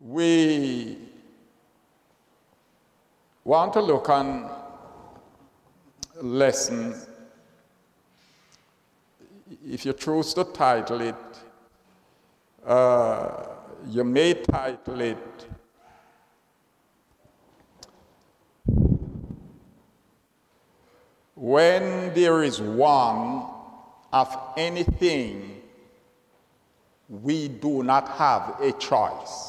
We want to look on a lesson. If you choose to title it, you may title it "When there is one of anything, we do not have a choice."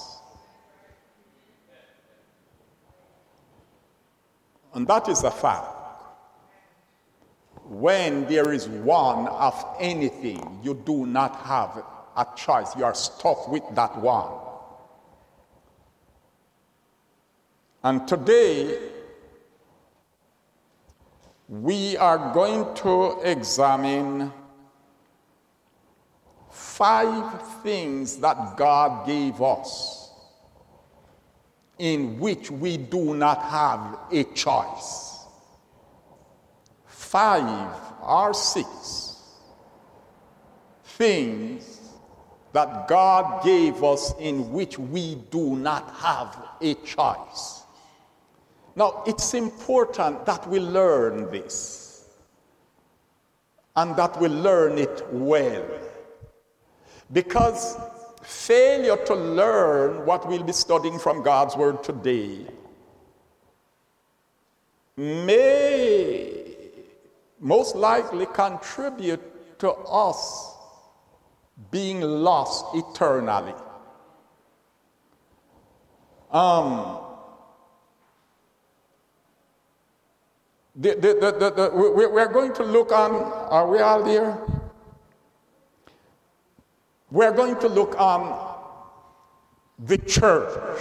And that is a fact. When there is one of anything, you do not have a choice. You are stuck with that one. And today, we are going to examine 5 things that God gave us in which we do not have a choice. 5 or 6 things that God gave us in which we do not have a choice. Now, it's important that we learn this and that we learn it well, because failure to learn what we'll be studying from God's Word today may most likely contribute to us being lost eternally. We're going to look on, are we all there? We're going to look on the church.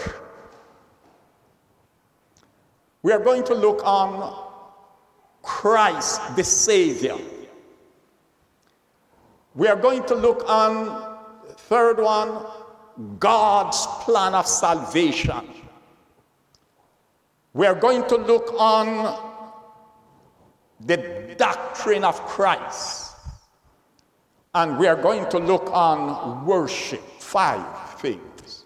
We are going to look on Christ the Savior. We are going to look on, third one, God's plan of salvation. We are going to look on the doctrine of Christ. And we are going to look on worship. 5 things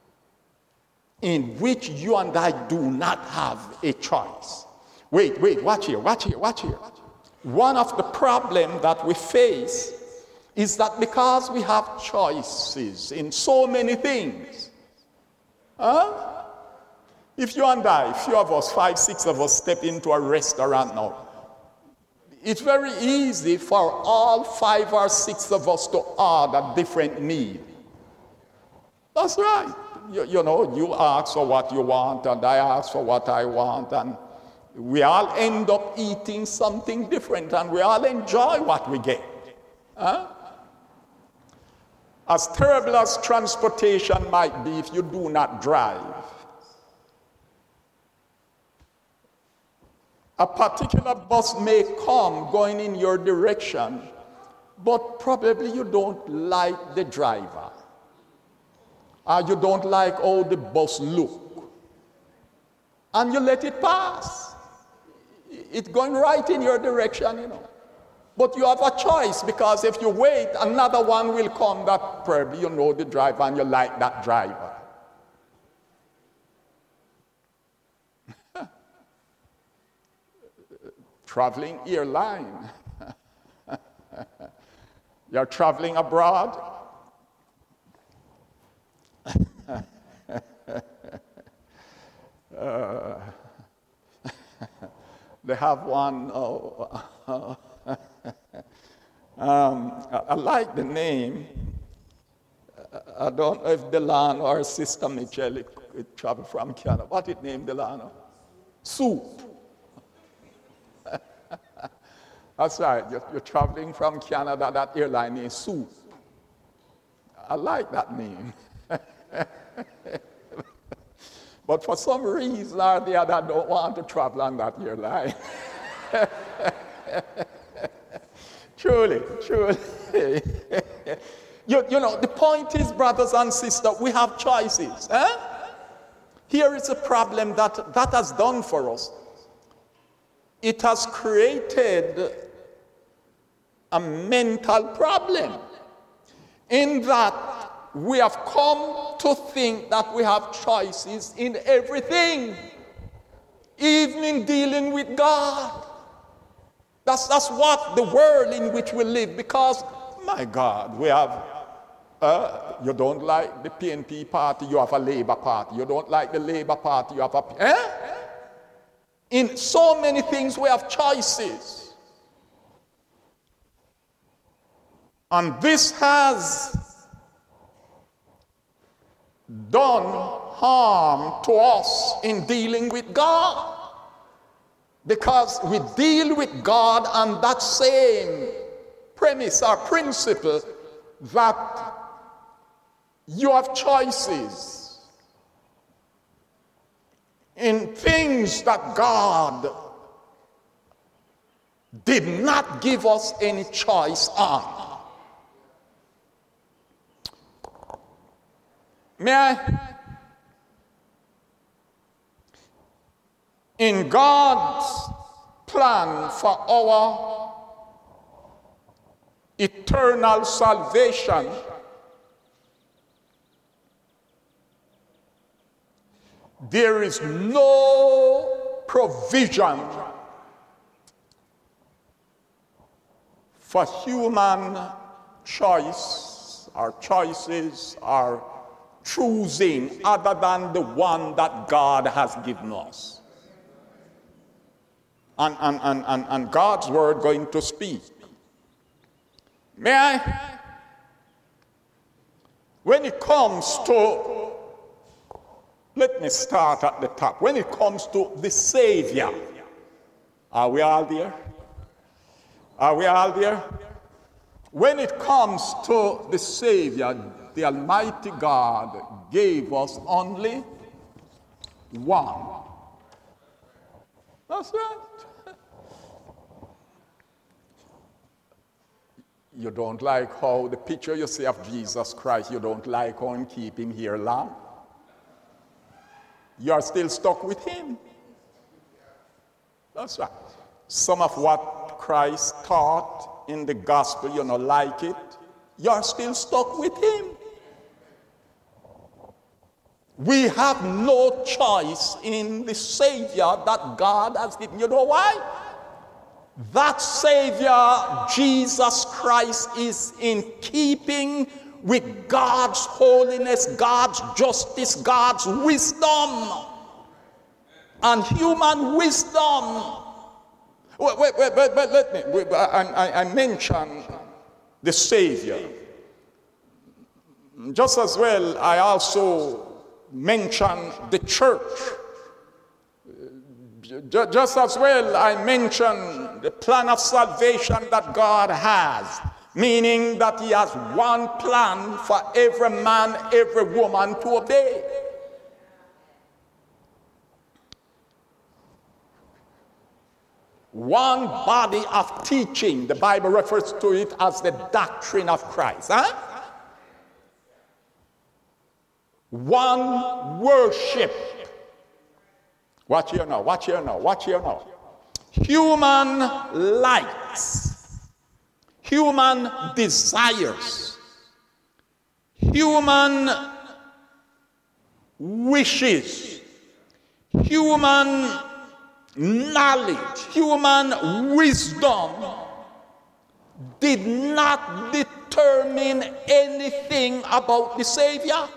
in which you and I do not have a choice. Wait, watch here. One of the problems that we face is that because we have choices in so many things, if you and I, few of us, 5, 6 of us step into a restaurant now, it's very easy for all 5 or 6 of us to order different meal. That's right. You know, you ask for what you want, and I ask for what I want, and we all end up eating something different, and we all enjoy what we get. As terrible as transportation might be if you do not drive, a particular bus may come going in your direction, but probably you don't like the driver, or you don't like how the bus look, and you let it pass. It's going right in your direction, you know. But you have a choice, because if you wait, another one will come that probably you know the driver and you like that driver. Traveling airline. You're traveling abroad. They have one. I like the name. I don't know if Delano or Sister Michelle it travel from Canada. What it named Delano? Soup. That's right. You're traveling from Canada. That airline is Soup. I like that name. But for some reason or the other, I don't want to travel on that airline. Truly. You know, the point is, brothers and sisters, we have choices. Here is a problem that has done for us. It has created a mental problem in that we have come to think that we have choices in everything, even in dealing with God. That's what the world in which we live, because, my God, we have, you don't like the PNP party, you have a Labour party. You don't like the Labour party, you have a... In so many things we have choices. And this has done harm to us in dealing with God. Because we deal with God on that same premise or principle that you have choices in things that God did not give us any choice on. May I? In God's plan for our eternal salvation, there is no provision for human choice or choices or choosing other than the one that God has given us. And God's word going to speak. May I? When it comes to, let me start at the top. When it comes to the Savior, are we all there? Are we all there? When it comes to the Savior, the Almighty God gave us only one. That's right. You don't like how the picture you see of Jesus Christ, you don't like how him keep him here long. You are still stuck with him. That's right. Some of what Christ taught in the gospel, you don't like it. You are still stuck with him. We have no choice in the Savior that God has given. You know why? That Savior, Jesus Christ, is in keeping with God's holiness, God's justice, God's wisdom, and human wisdom. Wait, let me. I mentioned the Savior. Just as well, I also mentioned the church. Just as well, I mentioned the plan of salvation that God has, meaning that he has one plan for every man, every woman to obey. One body of teaching. The Bible refers to it as the doctrine of Christ. One worship. Watch here now, watch here now, watch here now. Human likes, human desires, human wishes, human knowledge, human wisdom did not determine anything about the Savior,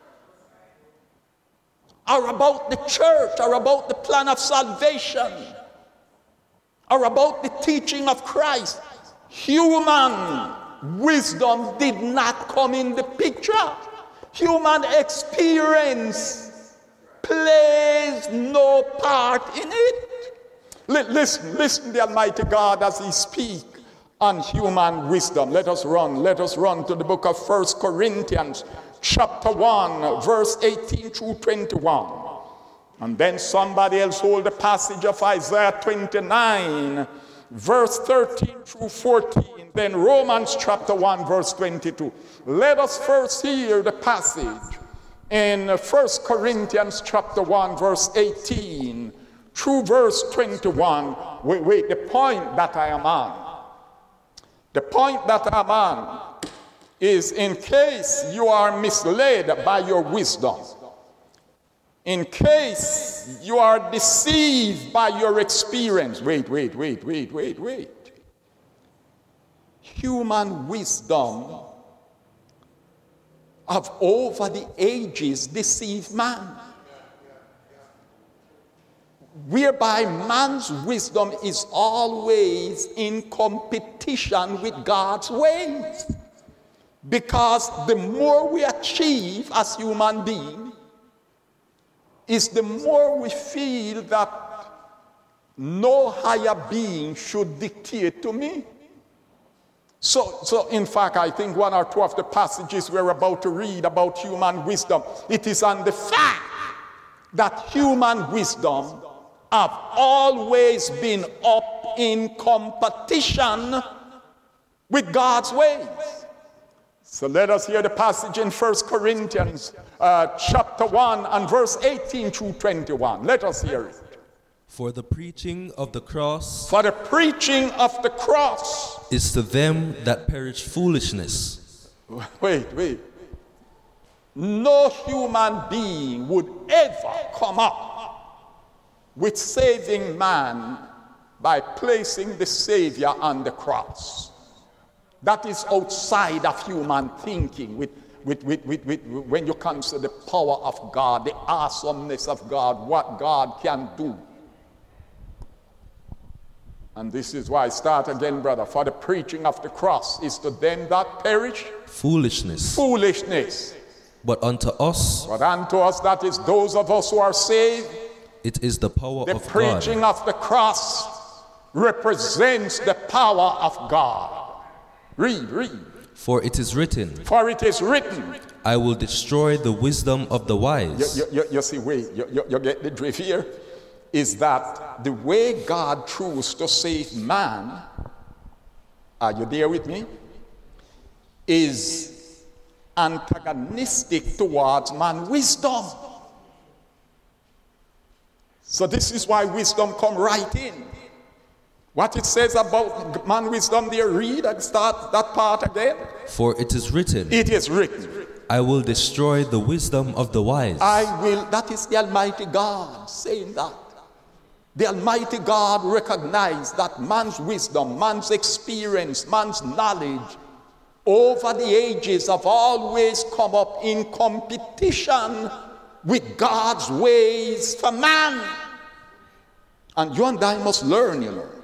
or about the church, or about the plan of salvation, or about the teaching of Christ. Human wisdom did not come in the picture. Human experience plays no part in it. Listen the Almighty God as he speaks on human wisdom. Let us run to the book of 1 Corinthians chapter 1, verse 18 through 21. And then somebody else hold the passage of Isaiah 29, verse 13 through 14. Then Romans chapter 1, verse 22. Let us first hear the passage in 1 Corinthians chapter 1, verse 18 through verse 21. Wait, the point that I am on. The point that I'm on is in case you are misled by your wisdom, in case you are deceived by your experience. Wait. Human wisdom have over the ages deceived man, whereby man's wisdom is always in competition with God's ways. Because the more we achieve as human beings, is the more we feel that no higher being should dictate to me. So in fact, I think one or two of the passages we're about to read about human wisdom, it is on the fact that human wisdom have always been up in competition with God's ways. So let us hear the passage in 1 Corinthians chapter 1 and verse 18 through 21. Let us hear it. For the preaching of the cross is to them that perish foolishness. Wait. No human being would ever come up with saving man by placing the Savior on the cross. That is outside of human thinking when you consider the power of God, the awesomeness of God, what God can do. And this is why I start again, brother. For the preaching of the cross is to them that perish foolishness. But unto us, that is those of us who are saved, it is the power of God. The preaching of the cross represents the power of God. Read. For it is written, I will destroy the wisdom of the wise. You see, you get the drift here? Is that the way God chose to save man, are you there with me, is antagonistic towards man's wisdom. So this is why wisdom come right in. What it says about man's wisdom there, read and start that part again. For it is written, I will destroy the wisdom of the wise. That is the Almighty God saying that. The Almighty God recognized that man's wisdom, man's experience, man's knowledge over the ages have always come up in competition with God's ways for man. And you and I must learn, you know.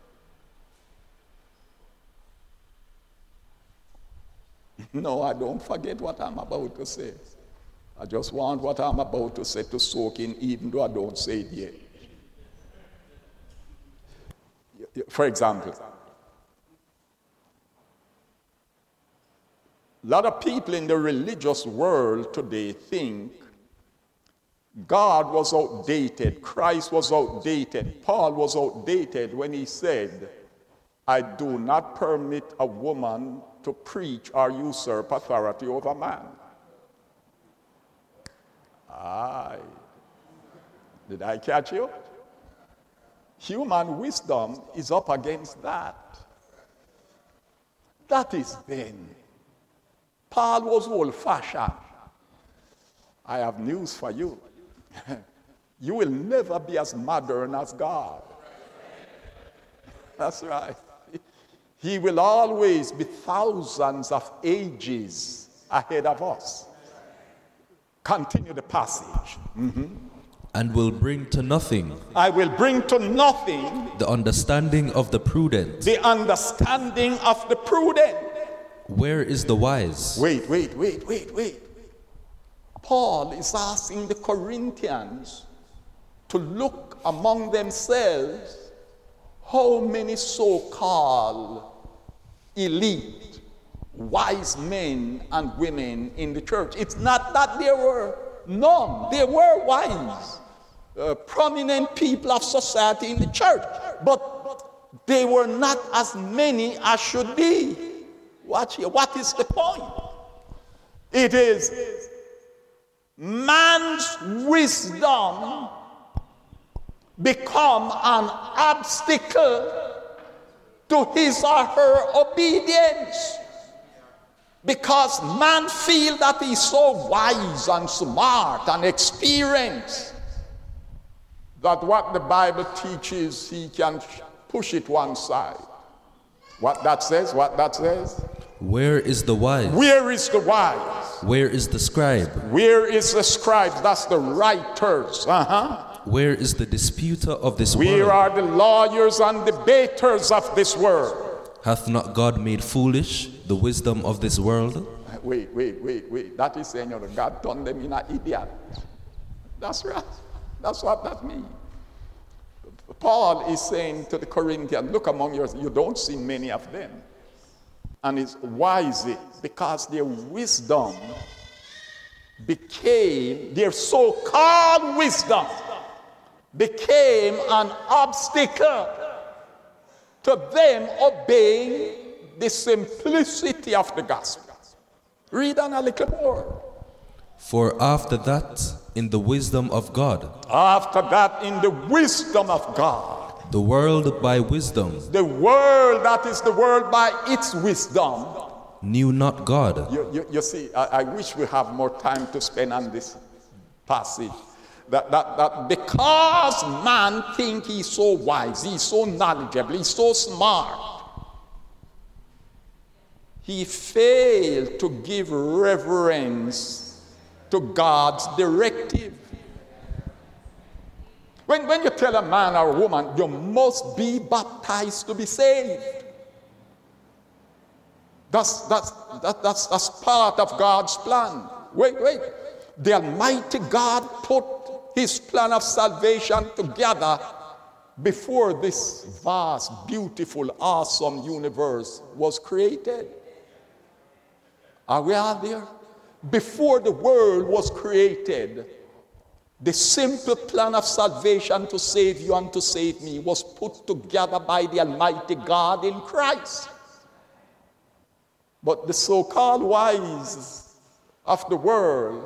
No, I don't forget what I'm about to say. I just want what I'm about to say to soak in, even though I don't say it yet. For example, a lot of people in the religious world today think God was outdated, Christ was outdated, Paul was outdated when he said, I do not permit a woman to preach or usurp authority over man. Did I catch you? Human wisdom is up against that. That is then. Paul was old-fashioned. I have news for you. You will never be as modern as God. That's right. He will always be thousands of ages ahead of us. Continue the passage. And will bring to nothing. I will bring to nothing. The understanding of the prudent. The understanding of the prudent. Where is the wise? Wait. Paul is asking the Corinthians to look among themselves how many so-called elite, wise men and women in the church. It's not that there were none. There were wise, prominent people of society in the church, but they were not as many as should be. Watch here. What is the point? It is man's wisdom become an obstacle to his or her obedience. Because man feels that he's so wise and smart and experienced that what the Bible teaches, he can push it one side. What that says? Where is the wise? Where is the wise? Where is the scribe? Where is the scribe? That's the writers. Where is the disputer of this world? Where are the lawyers and debaters of this world? Hath not God made foolish the wisdom of this world? Wait. That is saying God turned them in an idiot. That's right. That's what that means. Paul is saying to the Corinthians, look among yours, you don't see many of them. And it's wise because their wisdom became, their so-called wisdom became an obstacle to them obeying the simplicity of the gospel. Read on a little more. For after that, in the wisdom of God. After that, in the wisdom of God. The world by wisdom. The world, that is the world by its wisdom. Knew not God. You see, I wish we have more time to spend on this passage. That because man think he's so wise, he's so knowledgeable, he's so smart, he failed to give reverence to God's directive. When you tell a man or a woman, you must be baptized to be saved, that's part of God's plan. Wait. The Almighty God put his plan of salvation together before this vast, beautiful, awesome universe was created. Are we out there? Before the world was created, the simple plan of salvation to save you and to save me was put together by the Almighty God in Christ. But the so-called wise of the world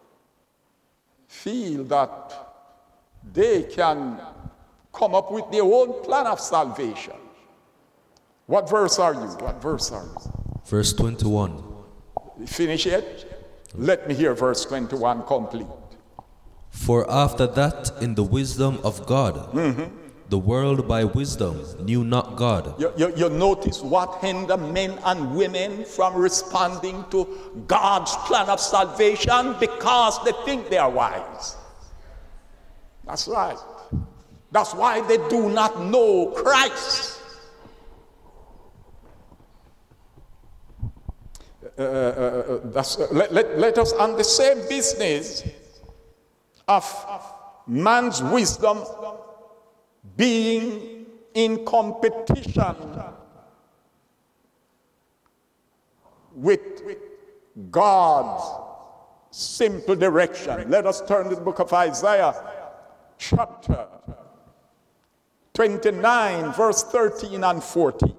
feel that they can come up with their own plan of salvation. What verse are you? Verse 21. Finish it? Let me hear verse 21 complete. For after that, in the wisdom of God, the world by wisdom knew not God. You notice what hinder men and women from responding to God's plan of salvation? Because they think they are wise. That's right. That's why they do not know Christ. Let us on the same business of man's wisdom being in competition with God's simple direction. Let us turn to the book of Isaiah, chapter 29, verse 13 and 14.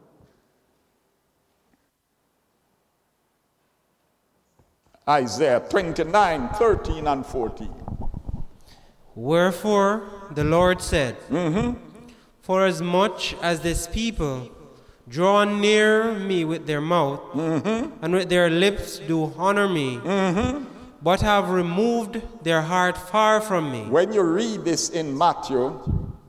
Isaiah 29, 13 and 14. Wherefore the Lord said, For as much as this people draw near me with their mouth, and with their lips do honor me, but have removed their heart far from me. When you read this in Matthew,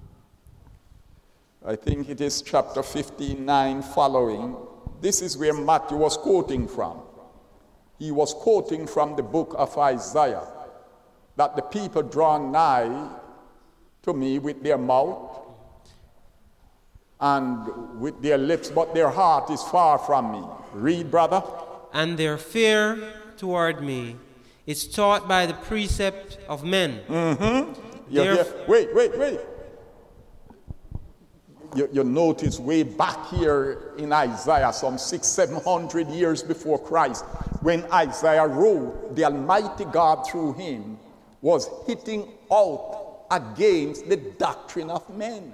I think it is chapter 59 following, this is where Matthew was quoting from. He was quoting from the book of Isaiah, that the people draw nigh to me with their mouth and with their lips, but their heart is far from me. Read, brother. And their fear toward me is taught by the precept of men. Wait. You notice way back here in Isaiah, some 600-700 years before Christ, when Isaiah wrote, the Almighty God through him was hitting out against the doctrine of men.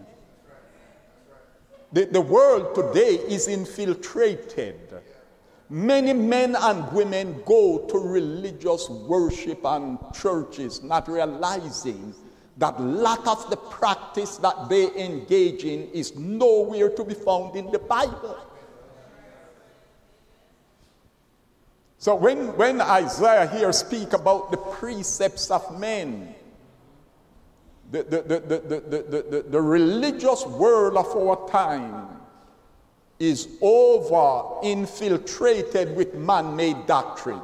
The world today is infiltrated. Many men and women go to religious worship and churches, not realizing that a lot of the practice that they engage in is nowhere to be found in the Bible. So when Isaiah here speak about the precepts of men, the religious world of our time is over infiltrated with man-made doctrine.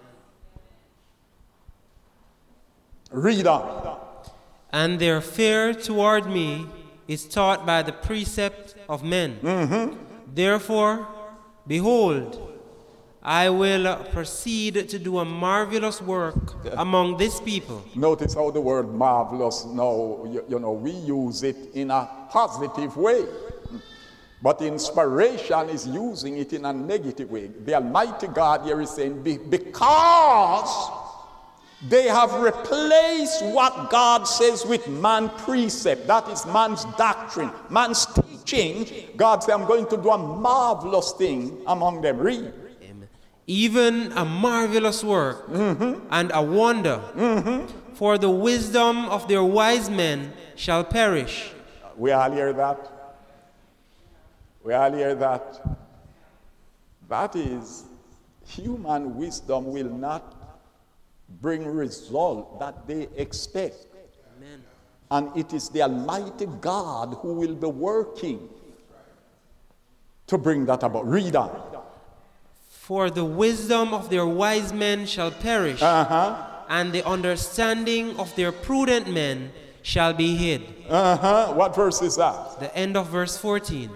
Read on. And their fear toward me is taught by the precept of men. Therefore, behold, I will proceed to do a marvelous work among this people. Notice how the word marvelous now, you know, we use it in a positive way. But inspiration is using it in a negative way. The Almighty God here is saying, because they have replaced what God says with man's precept. That is man's doctrine, man's teaching. God said, I'm going to do a marvelous thing among them. Read. Even a marvelous work and a wonder. For the wisdom of their wise men shall perish. We all hear that. We all hear that. That is, human wisdom will not bring result that they expect. Amen. And it is the Almighty God who will be working to bring that about. Read on. For the wisdom of their wise men shall perish, and the understanding of their prudent men shall be hid. What verse is that? The end of verse 14.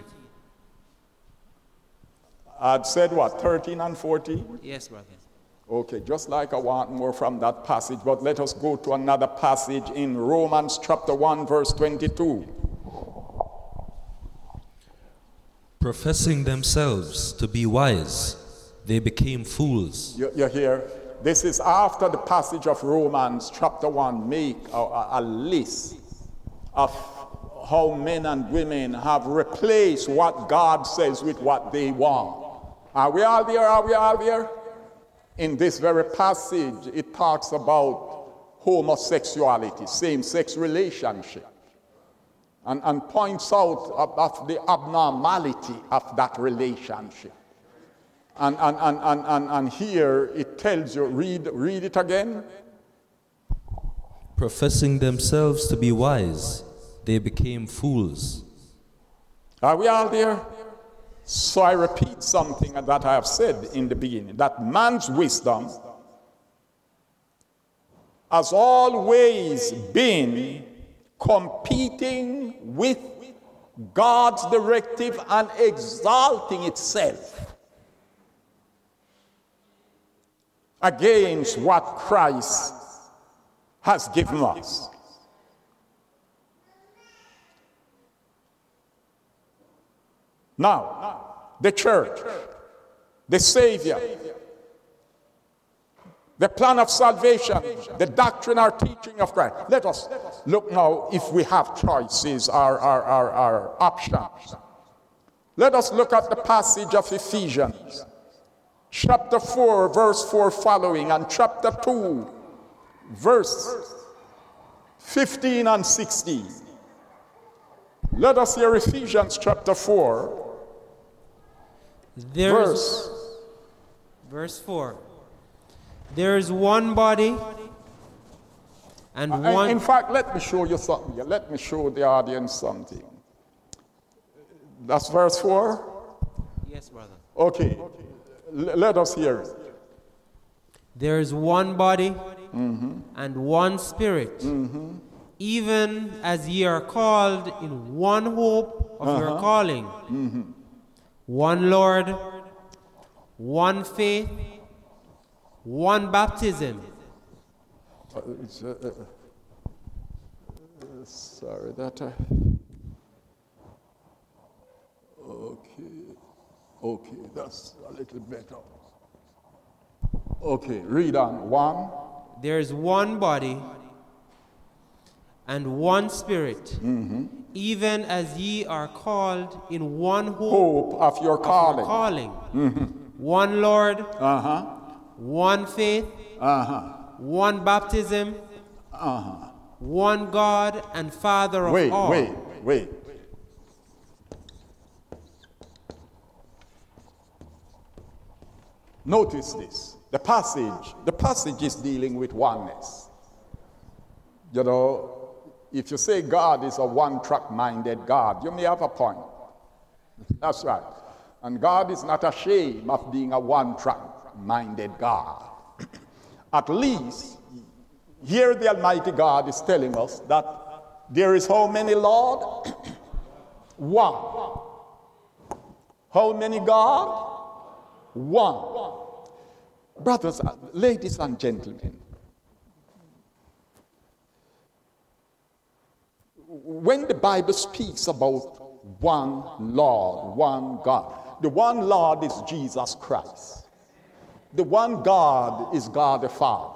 I'd said what, 13 and 14? Yes, brother. Okay, just like I want more from that passage, but let us go to another passage in Romans chapter 1, verse 22. Professing themselves to be wise, they became fools. You hear? This is after the passage of Romans chapter 1 make a list of how men and women have replaced what God says with what they want. Are we all there? Are we all there? In this very passage, it talks about homosexuality, same-sex relationship, and points out of the abnormality of that relationship. And here it tells you, read it again. Professing themselves to be wise, they became fools. Are we all there? So I repeat something that I have said in the beginning, that man's wisdom has always been competing with God's directive and exalting itself against what Christ has given us. Now, the church, the Savior, the plan of salvation, the doctrine or teaching of Christ. Let us look now if we have choices or options. Let us look at the passage of Ephesians, chapter 4, verse 4 following, and chapter 2, verse 15 and 16. Let us hear Ephesians chapter 4, verse 4. There is one body and one... In fact, let me show you something here. Let me show the audience something. That's verse 4? Yes, brother. Okay. Let us hear it. There is one body and one spirit, even as ye are called in one hope of your calling. One Lord, one faith, one baptism. Sorry that I... Okay, that's a little better. Okay, read on. One. There is one body and one spirit, even as ye are called in one hope of your calling. One Lord, one faith, one baptism, one God and Father of all. Wait. Notice this. The passage is dealing with oneness. You know, if you say God is a one-track minded God, you may have a point. That's right. And God is not ashamed of being a one-track minded God. At least, here the Almighty God is telling us that there is how many Lord? One. How many God? One. Brothers, ladies and gentlemen, when the Bible speaks about one Lord, one God, the one Lord is Jesus Christ. The one God is God the Father.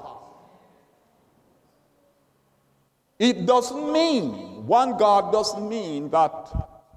It doesn't mean, one God doesn't mean that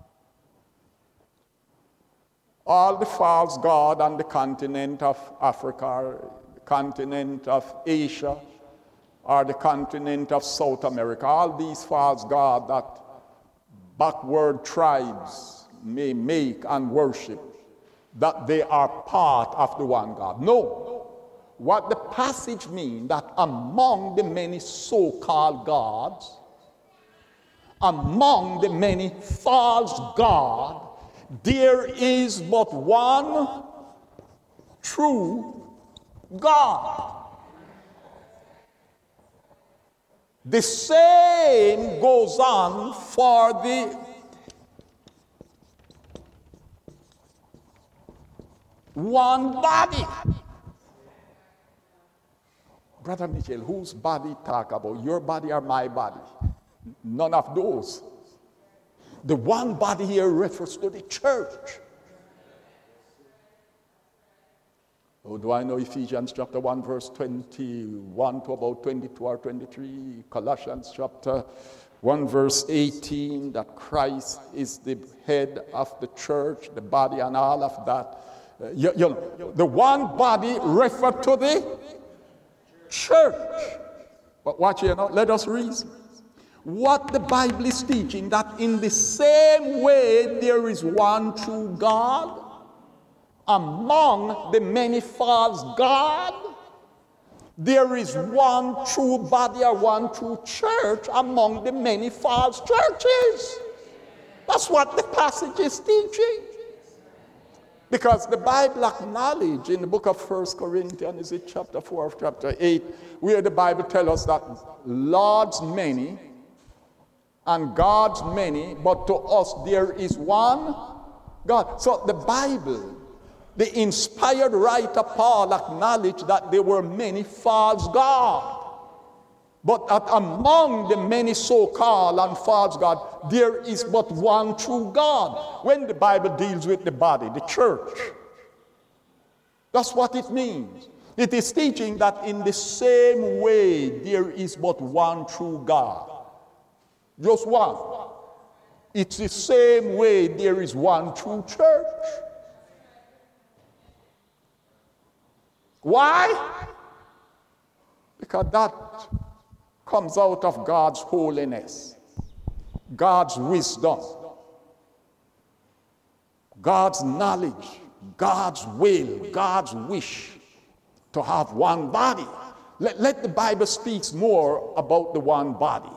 all the false gods on the continent of Africa, the continent of Asia, or the continent of South America, all these false gods that backward tribes may make and worship, that they are part of the one God. No. What the passage means, that among the many so-called gods, among the many false gods, there is but one true God. The same goes on for the one body. Brother Mitchell, whose body talk about? Your body or my body? None of those. The one body here refers to the church. Oh, do I know Ephesians chapter 1 verse 21 to about 22 or 23? Colossians chapter 1 verse 18, that Christ is the head of the church, the body, and all of that. You know, the one body referred to the church. But watch here now, let us reason. What the Bible is teaching, that in the same way there is one true God among the many false gods, there is one true body or one true church among the many false churches. That's what the passage is teaching. Because the Bible acknowledges in the book of 1 Corinthians, is it chapter 4 or chapter 8, where the Bible tells us that Lord's many and God's many, but to us there is one God. So the Bible, the inspired writer Paul acknowledged that there were many false gods. But that among the many so-called and false gods, there is but one true God. When the Bible deals with the body, the church, that's what it means. It is teaching that in the same way there is but one true God. Just one. It's the same way there is one true church. Why? Because that comes out of God's holiness, God's wisdom, God's knowledge, God's will, God's wish to have one body. Let the Bible speak more about the one body.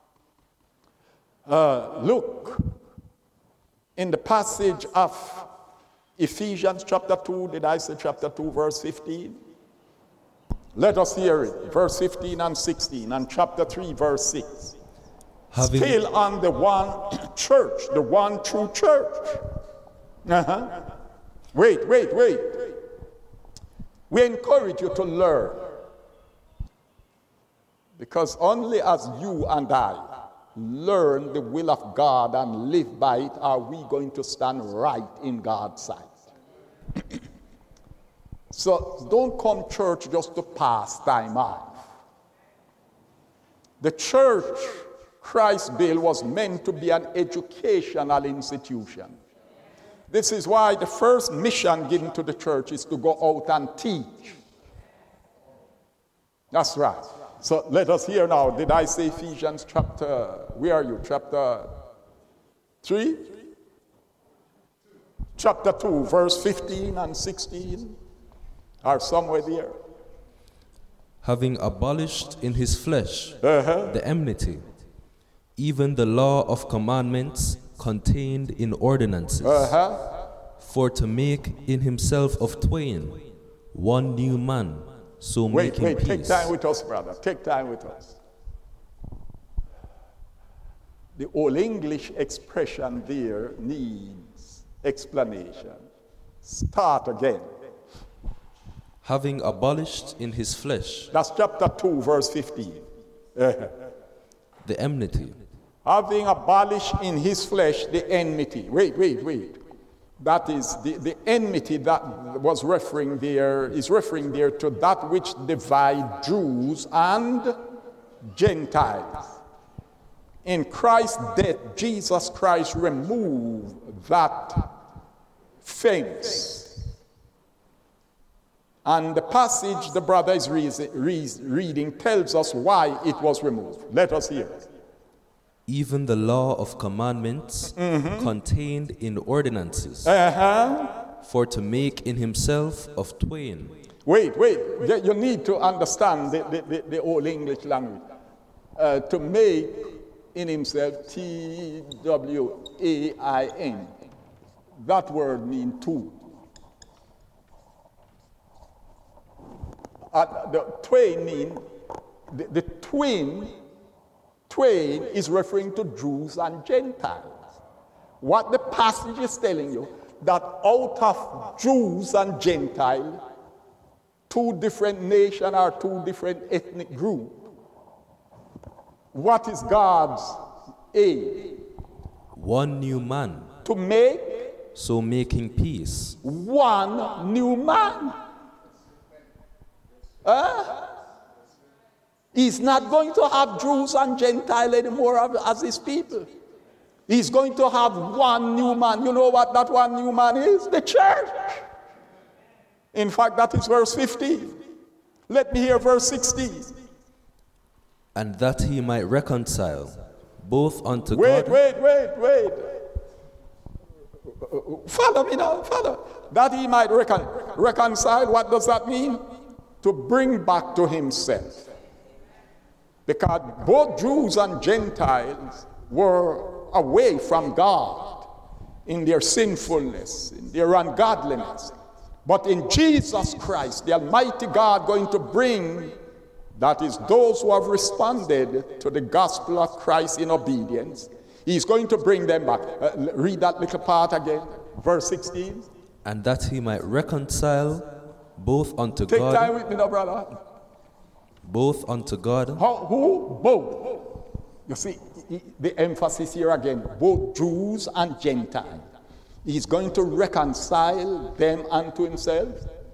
Look in the passage of Ephesians chapter 2, did I say chapter 2 verse 15? Let us hear it, verse 15 and 16, and chapter 3 verse 6. Still on the one church, the one true church. Wait. We encourage you to learn. Because only as you and I learn the will of God and live by it are we going to stand right in God's sight. So don't come church just to pass time off. The church, Christ built, was meant to be an educational institution. This is why the first mission given to the church is to go out and teach. That's right. So let us hear now. Did I say Ephesians chapter, where are you? Chapter 3? Chapter 2, verse 15 and 16 are somewhere there. having abolished in his flesh the enmity, even the law of commandments contained in ordinances, for to make in himself of twain one new man, so making Wait, peace. take time with us, brother. Take time with us. The Old English expression there needs explanation. Start again. Having abolished in his flesh That's chapter 2, verse 15. the enmity, Having abolished in his flesh the enmity. Wait. That is the enmity that was referring there to that which divide Jews and Gentiles. In Christ's death, Jesus Christ removed that fence. And the passage the brother is reading tells us why it was removed. Let us hear it. even the law of commandments contained in ordinances, for to make in himself of twain. Wait. You need to understand the Old English language. To make in himself, T-W-A-I-N. That word means two. The twain mean, the twain is referring to Jews and Gentiles. What the passage is telling you, that out of Jews and Gentiles, two different nations or two different ethnic groups, what is God's aim? One new man, To make so making peace. one new man. He's not going to have Jews and Gentiles anymore as his people. He's going to have one new man. You know what that one new man is? The church. In fact, that is verse 15. Let me hear verse 16. And that he might reconcile both unto Wait. God. Follow me now, follow. That he might reconcile, what does that mean? To bring back to himself. Because both Jews and Gentiles were away from God in their sinfulness, in their ungodliness. But in Jesus Christ, the Almighty God going to bring, that is those who have responded to the gospel of Christ in obedience, he's going to bring them back. Read that little part again, verse 16. And that he might reconcile both unto Take God. time with me now, brother. Both unto God. Who? Both. You see, the emphasis here again, both Jews and Gentiles. He's going to reconcile them unto himself.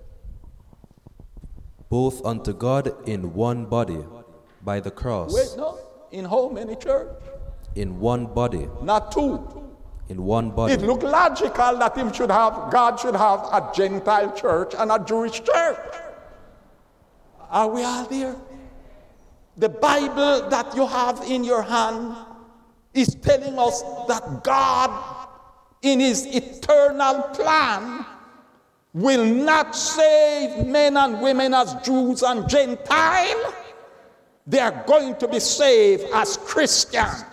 Both unto God in one body by the cross. Wait, no. In how many church? In one body. Not two. In one body. It looked logical that God should have a Gentile church and a Jewish church. Are we all there? The Bible that you have in your hand is telling us that God, in his eternal plan, will not save men and women as Jews and Gentiles. They are going to be saved as Christians.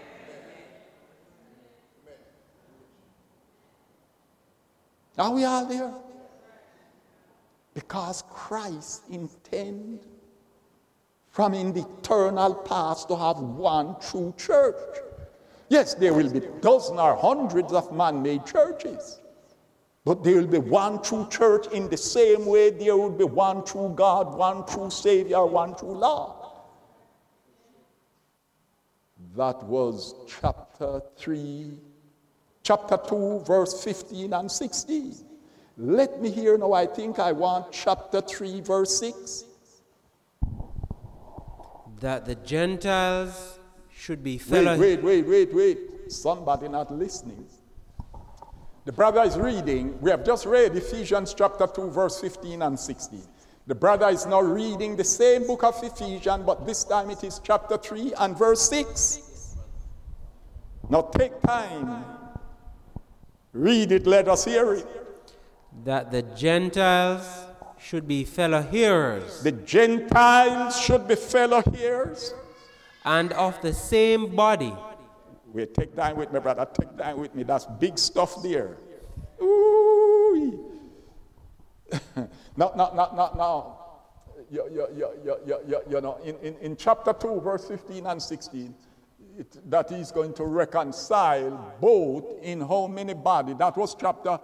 Are we all there? Because Christ intended from in the eternal past to have one true church. Yes, there will be dozens or hundreds of man-made churches. But there will be one true church in the same way there will be one true God, one true Savior, one true Lord. That was chapter 2, verse 15 and 16. Let me hear now, I think I want chapter 3, verse 6. That the Gentiles should be fellow. Wait. Somebody not listening. The brother is reading. We have just read Ephesians chapter 2, verse 15 and 16. The brother is now reading the same book of Ephesians, but this time it is chapter 3 and verse 6. Now take time. Read it, let us hear it. That the Gentiles should be fellow hearers. The Gentiles should be fellow hearers. And of the same body. Wait, take time with me, brother. Take time with me. That's big stuff there. Ooh. No. You know, in chapter 2, verse 15 and 16, that he's going to reconcile both in how many bodies. That was chapter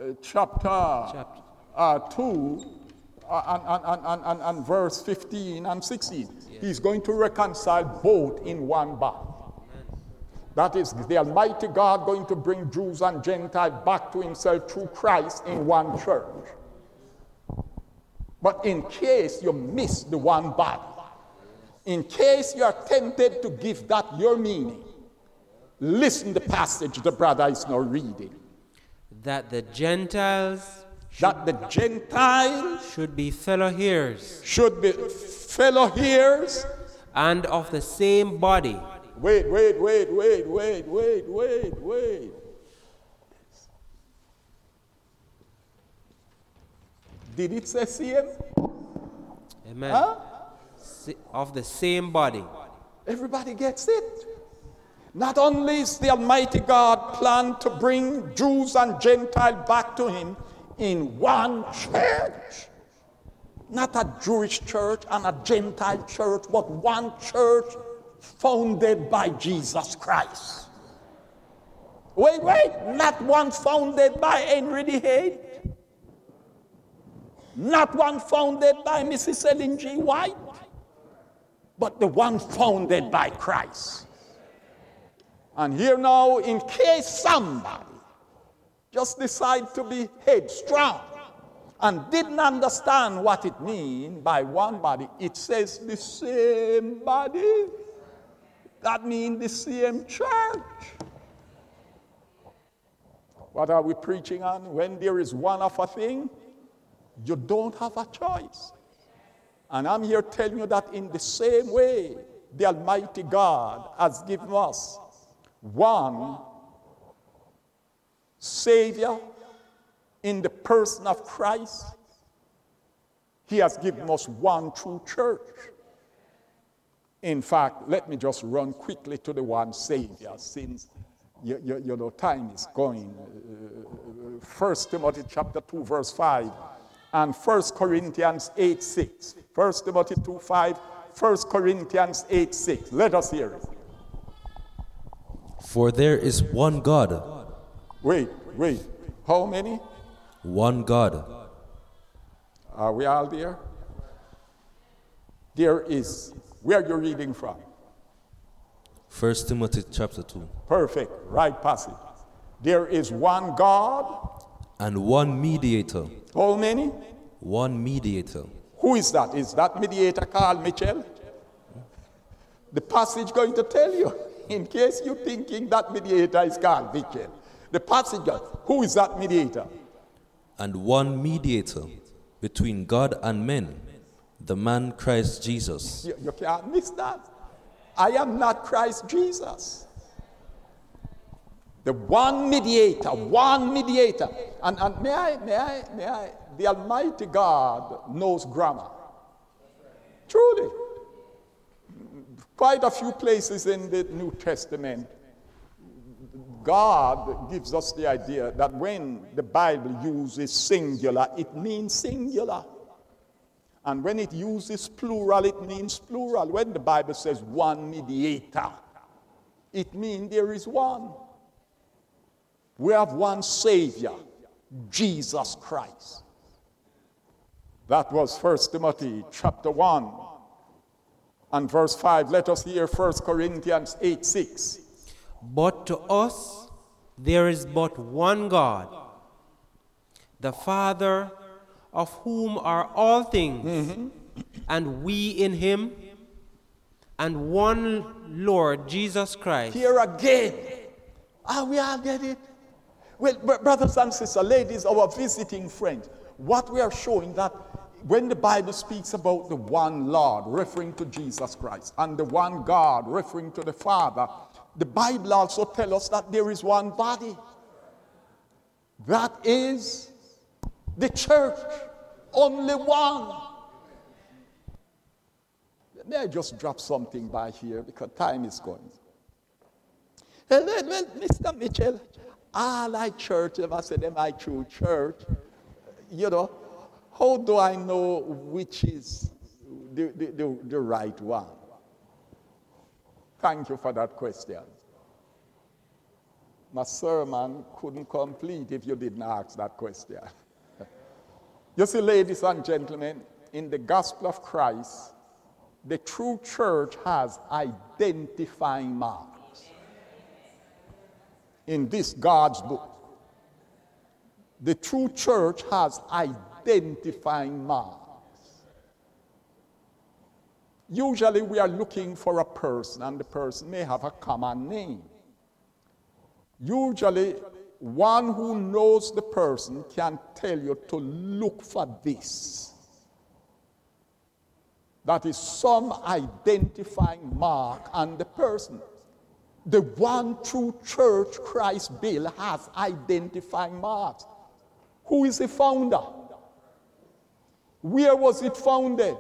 2 and verse 15 and 16. Yes. He's going to reconcile both in one body. That is the Almighty God going to bring Jews and Gentiles back to himself through Christ in one church. But in case you miss the one body, in case you are tempted to give that your meaning, listen to the passage the brother is now reading. That the Gentiles should be fellow hearers. Should be fellow hearers. And of the same body. Wait. Did it say same? Amen. Huh? Of the same body. Everybody gets it. Not only is the Almighty God planned to bring Jews and Gentiles back to him in one church. Not a Jewish church and a Gentile church, but one church founded by Jesus Christ. Wait, not one founded by Henry VIII. Not one founded by Mrs. Ellen G. White, but the one founded by Christ. And here now, in case somebody just decide to be headstrong and didn't understand what it means by one body, it says the same body. That means the same church. What are we preaching on? When there is one of a thing, you don't have a choice. And I'm here telling you that in the same way, the Almighty God has given us one Savior in the person of Christ. He has given us one true church. In fact, let me just run quickly to the one Savior, since you know time is going. 1 Timothy chapter 2, verse 5, and 1 Corinthians 8:6. 1 Timothy 2:5, 1 Corinthians 8:6. Let us hear it. For there is one God. Wait. How many? One God. Are we all there? There is. Where are you reading from? 1 Timothy chapter 2. Perfect. Right passage. There is one God. And one mediator. How many? One mediator. Who is that? Is that mediator Carl Mitchell? The passage going to tell you, in case you're thinking that mediator is Carl Mitchell. The passage goes, who is that mediator? And one mediator between God and men, the man Christ Jesus. You can't miss that. I am not Christ Jesus. The one mediator. And may I, the Almighty God knows grammar. Truly. Quite a few places in the New Testament, God gives us the idea that when the Bible uses singular, it means singular. And when it uses plural, it means plural. When the Bible says one mediator, it means there is one. We have one Savior, Jesus Christ. That was 1 Timothy chapter 1 and verse 5. Let us hear 1 Corinthians 8:6. But to us there is but one God, the Father, of whom are all things, and we in him, and one Lord Jesus Christ. Here again. We all get it. Well, brothers and sisters, ladies, our visiting friends, what we are showing that when the Bible speaks about the one Lord, referring to Jesus Christ, and the one God, referring to the Father, the Bible also tells us that there is one body. That is the church. Only one. May I just drop something by here because time is going. Well, Mr. Mitchell, all I church, if I say them I true church, how do I know which is the right one? Thank you for that question. My sermon couldn't complete if you didn't ask that question. You see, ladies and gentlemen, in the gospel of Christ, the true church has identifying marks. In this God's book, the true church has identifying marks. Usually we are looking for a person, and the person may have a common name. Usually, one who knows the person can tell you to look for this. That is some identifying mark on the person. The one true church Christ built has identifying marks. Who is the founder? Where was it founded?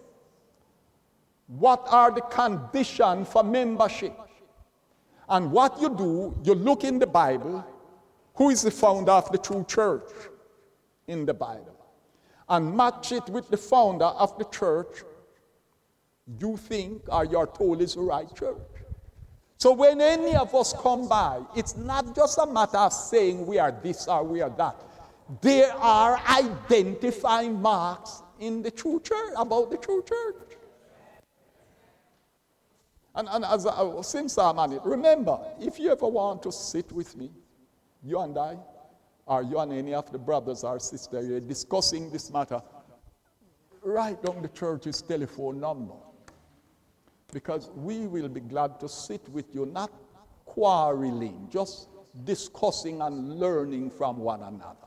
What are the conditions for membership? And what you do, you look in the Bible, who is the founder of the true church in the Bible, and match it with the founder of the church you think or you're told is the right church. So when any of us come by, it's not just a matter of saying we are this or we are that. There are identifying marks in the true church, about the true church. And since I'm on it, remember, if you ever want to sit with me, you and I, or you and any of the brothers or sisters here discussing this matter, write down the church's telephone number. Because we will be glad to sit with you, not quarreling, just discussing and learning from one another.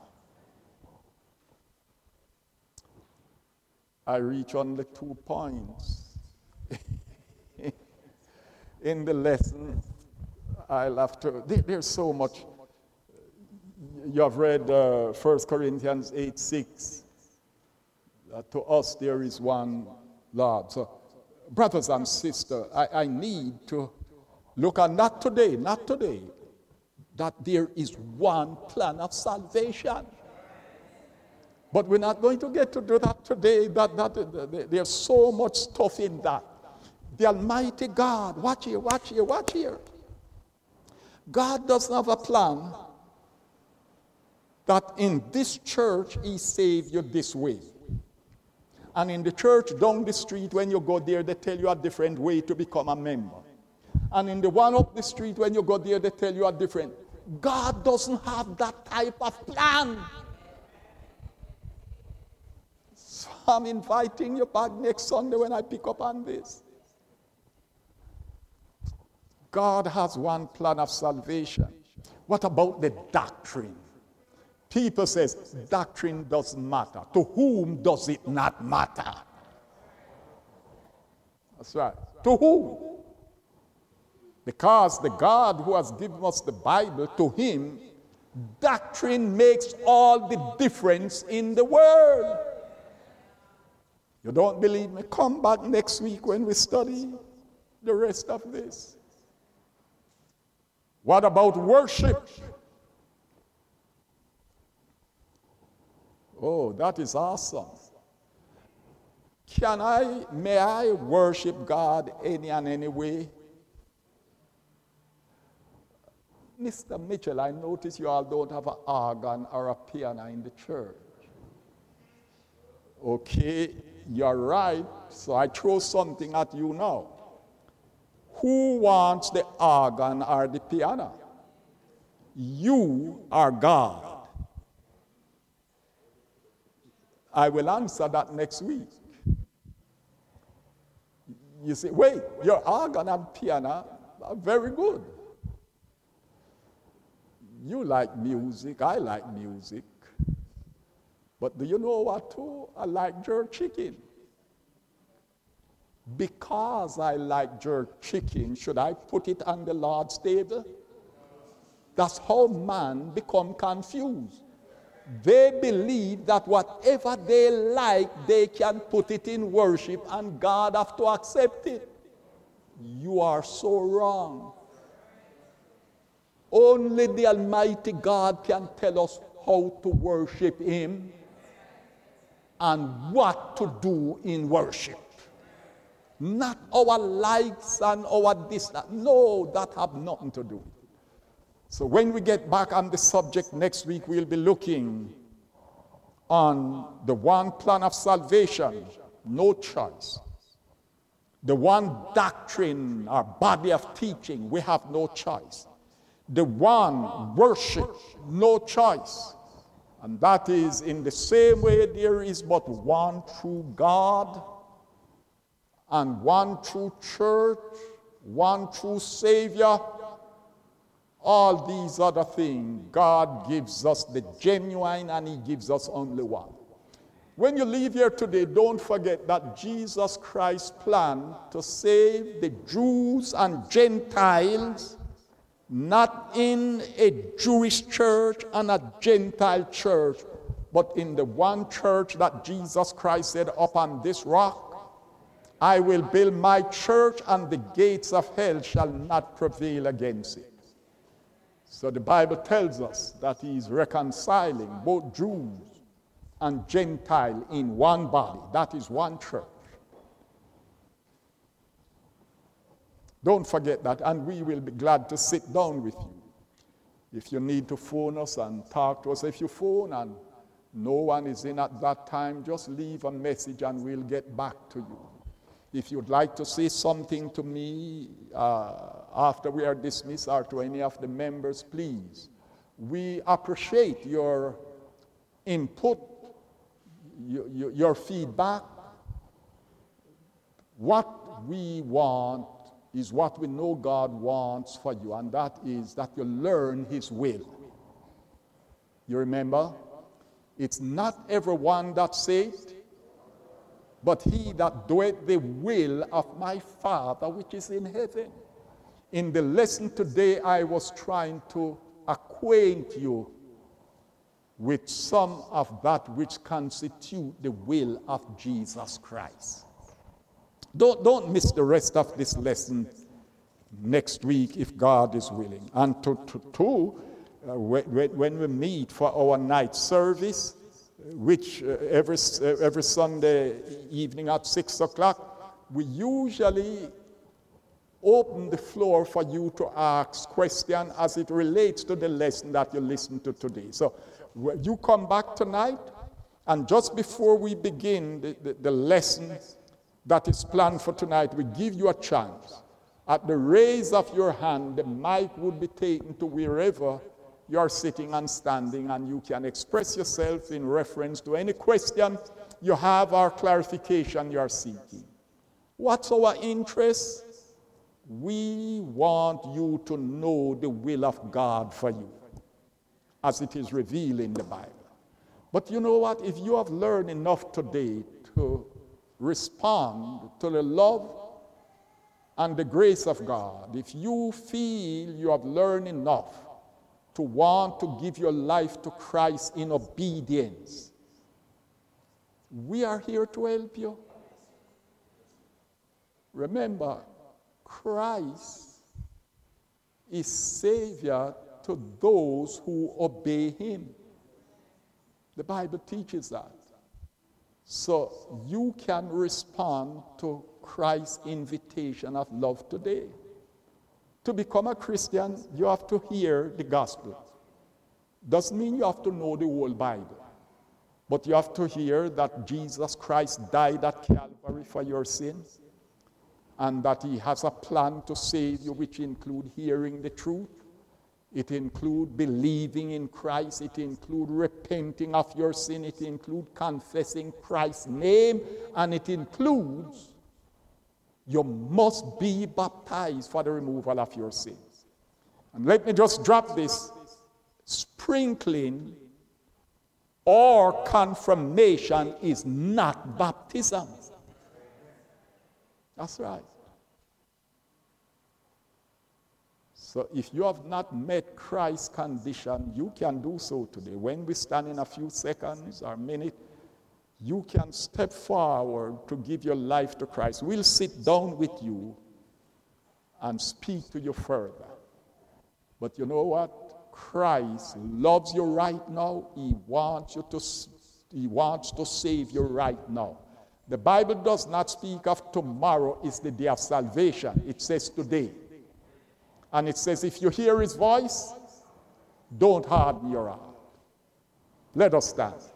I reach only 2 points. In the lesson, I'll have to, there's so much. You have read 1 Corinthians 8:6. To us there is one Lord. So, brothers and sisters, I need to look at, not today, that there is one plan of salvation. But we're not going to get to do that today. There's so much stuff in that. The Almighty God, watch here. God doesn't have a plan that in this church He saved you this way. And in the church down the street, when you go there, they tell you a different way to become a member. And in the one up the street, when you go there, they tell you a different. God doesn't have that type of plan. So I'm inviting you back next Sunday when I pick up on this. God has one plan of salvation. What about the doctrine? People says doctrine doesn't matter. To whom does it not matter? That's right. To whom? Because the God who has given us the Bible, to Him, doctrine makes all the difference in the world. You don't believe me? Come back next week when we study the rest of this. What about worship? Oh, that is awesome. May I worship God any and any way? Mr. Mitchell, I notice you all don't have an organ or a piano in the church. Okay, you're right. So I throw something at you now. Who wants the organ or the piano? You are God. I will answer that next week. You say, wait, your organ and piano are very good. You like music, I like music. But do you know what too? I like jerk chicken. Because I like jerk chicken, should I put it on the Lord's table? That's how man become confused. They believe that whatever they like, they can put it in worship and God have to accept it. You are so wrong. Only the Almighty God can tell us how to worship Him and what to do in worship. Not our likes and our this. No, that have nothing to do. So when we get back on the subject next week, we'll be looking on the one plan of salvation, no choice. The one doctrine or body of teaching, we have no choice. The one worship, no choice. And that is in the same way there is but one true God and one true church, one true Savior. All these other things, God gives us the genuine and He gives us only one. When you leave here today, don't forget that Jesus Christ planned to save the Jews and Gentiles, not in a Jewish church and a Gentile church, but in the one church that Jesus Christ said, upon this rock, I will build my church and the gates of hell shall not prevail against it. So the Bible tells us that He is reconciling both Jews and Gentile in one body. That is one church. Don't forget that, and we will be glad to sit down with you. If you need to phone us and talk to us, if you phone and no one is in at that time, just leave a message and we'll get back to you. If you'd like to say something to me after we are dismissed or to any of the members, please. We appreciate your input, your feedback. What we want is what we know God wants for you, and that is that you learn His will. You remember? It's not everyone that's saved, but he that doeth the will of my Father which is in heaven. In the lesson today, I was trying to acquaint you with some of that which constitute the will of Jesus Christ. Don't miss the rest of this lesson next week if God is willing. And when we meet for our night service, which every Sunday evening at 6 o'clock, we usually open the floor for you to ask questions as it relates to the lesson that you listened to today. So you come back tonight, and just before we begin the lesson that is planned for tonight, we give you a chance. At the raise of your hand, the mic would be taken to wherever you are sitting and standing, and you can express yourself in reference to any question you have or clarification you are seeking. What's our interest? We want you to know the will of God for you, as it is revealed in the Bible. But you know what? If you have learned enough today to respond to the love and the grace of God, if you feel you have learned enough to want to give your life to Christ in obedience, we are here to help you. Remember, Christ is Savior to those who obey Him. The Bible teaches that. So you can respond to Christ's invitation of love today. To become a Christian, you have to hear the gospel. Doesn't mean you have to know the whole Bible. But you have to hear that Jesus Christ died at Calvary for your sins, and that He has a plan to save you, which include hearing the truth. It includes believing in Christ. It includes repenting of your sin. It includes confessing Christ's name. And it includes you must be baptized for the removal of your sins. And let me just drop this. Sprinkling or confirmation is not baptism. That's right. So if you have not met Christ's condition, you can do so today. When we stand in a few seconds or minute, you can step forward to give your life to Christ. We'll sit down with you and speak to you further. But you know what? Christ loves you right now. He wants to save you right now. The Bible does not speak of tomorrow is the day of salvation. It says today. And it says if you hear his voice, don't harden your heart. Let us stand.